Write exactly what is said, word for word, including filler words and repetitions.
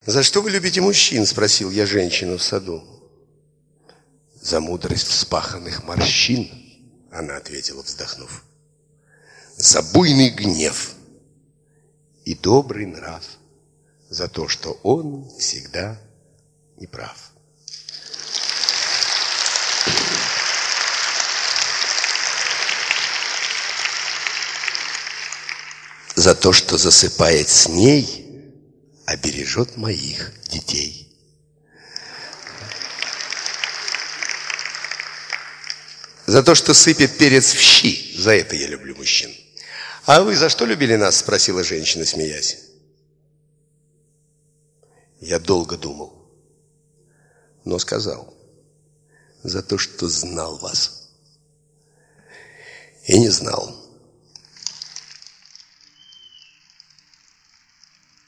«За что вы любите мужчин?» – спросил я женщину в саду. «За мудрость вспаханных морщин», – она ответила, вздохнув. «За буйный гнев и добрый нрав, за то, что он всегда неправ». За то, что засыпает с ней, обережет моих детей. За то, что сыпет перец в щи, за это я люблю мужчин. А вы за что любили нас? Спросила женщина, смеясь. Я долго думал, но сказал: за то, что знал вас и не знал.